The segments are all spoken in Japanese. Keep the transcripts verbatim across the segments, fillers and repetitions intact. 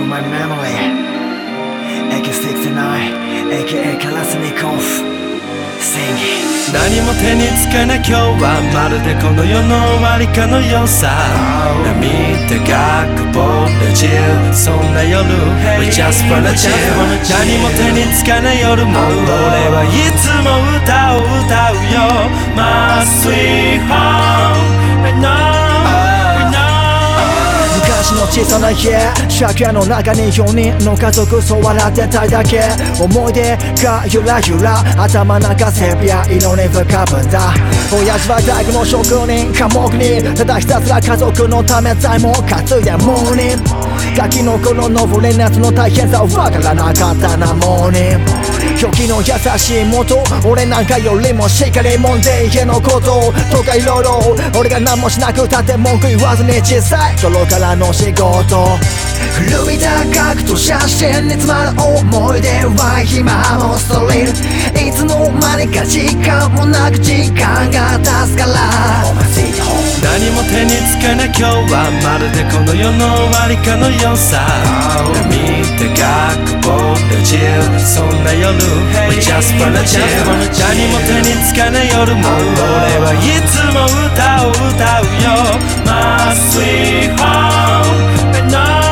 my memory エーケーろくじゅうきゅう エーケーエー カラスニコフ何も手につかない今日はまるでこの世の終わりかのようさ涙がこぼれ散るそんな夜 We just wanna chill 何も手につかない夜も俺はいつも歌を歌うよ My sweet home I know 昔の小さな家借家の中によにんの家族そう笑ってたいだけ思い出がゆらゆら頭中セピア色に浮かぶんだ親父は大工の職人寡黙にただひたすら家族のため材も担いでモーニンガキの頃登れ夏の大変さは分からなかったなモーニン狂気の優しい元俺なんかよりもしっかりもんで家のこととかいろいろ俺が何もしなくたって文句言わずに小さい頃からの仕事古びた格と写真に詰まる思い出は今もストリートいつの間にか時間もなく時間が経つから何も手につかない今日はまるでこの世の終わりかのようさ涙がこぼれ散るそんな夜 We just wanna chill 何も手につかない夜も俺はいつも歌を歌うよ My sweet home I know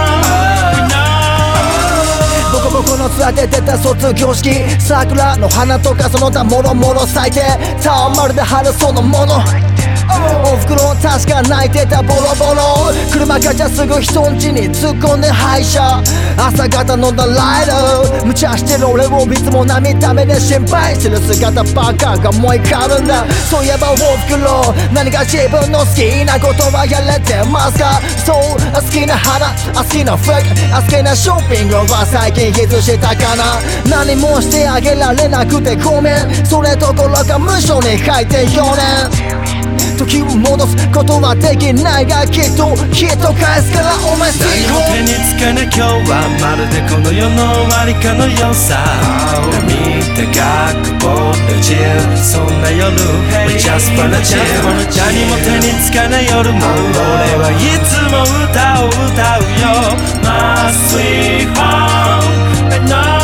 僕のツアーで出た卒業式桜の花とかその他もろもろ咲いてさあまるで春そのものおふくろ確か泣いてたボロボロ車ガチャすぐ人ん家に突っ込んで廃車朝方飲んだライド無茶してる俺をいつも涙目で心配してる姿ばっかが思い浮かぶんだそういえばおふくろ何か自分の好きなことはやれてますかそう好きな花好きな服好きなショッピングは最近いつしたかな何もしてあげられなくてごめんそれどころか無償に書いてよねん時を戻すことはできないがきっときっと返すからお前何も手につかない今日はまるでこの世の終わりかのようさ涙がこぼれ散るそんな夜 We just wanna chill 何も手につかない夜も俺はいつも歌を歌うよ My sweet home I know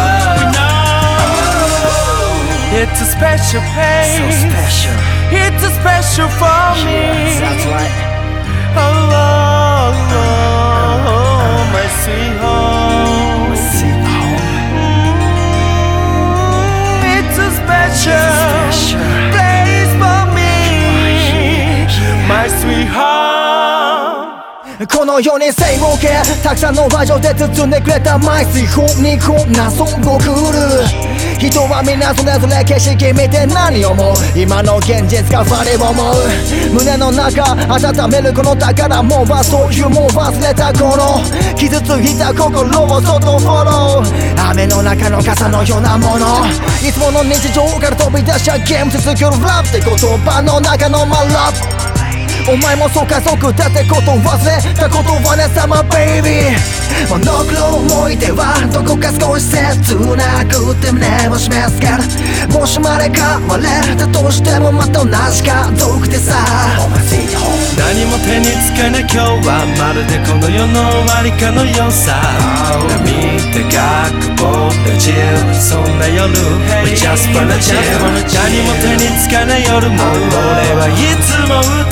It's a special place So special It's a special for me Yes, that's right Oh, oh, oh, oh my sweet home My sweet home mm, It's a special, It's a special place for me My sweet home この世に生を受けたくさんの場所で包んでくれたマイスイホにこんな孫悟空人はみんなそれぞれ景色見て何を思う今の現実がファリを思う胸の中温めるこの宝もはそういうもう忘れた頃傷ついた心をそっとフォロー雨の中の傘のようなものいつもの日常から飛び出したゲーム続けるラップって言葉の中のマラップお前もそうかそうだってこと忘れたことはねさまベイビーモノクロ思い出はどこか少し切なくて胸を示すからもしまれ変われたとしてもまた同じ家族でさ何も手につかない今日はまるでこの世の終わりかのようさ涙がこぼれ散るそんな夜 We just wanna chill 何も手につかない夜も俺はいつも歌